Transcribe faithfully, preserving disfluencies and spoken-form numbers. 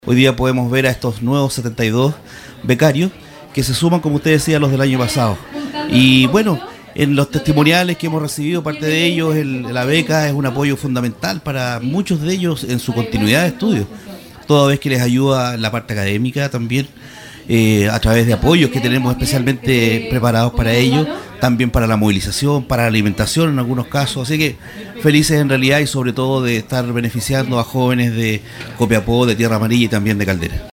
Hoy día podemos ver a estos nuevos setenta y dos becarios que se suman, como usted decía, a los del año pasado. Y bueno, en los testimoniales que hemos recibido, parte de ellos, el, la beca es un apoyo fundamental para muchos de ellos en su continuidad de estudios, toda vez que les ayuda en la parte académica también, eh, a través de apoyos que tenemos especialmente preparados para ellos, también para la movilización, para la alimentación en algunos casos. Así que felices en realidad, y sobre todo de estar beneficiando a jóvenes de Copiapó, de Tierra Amarilla y también de Caldera.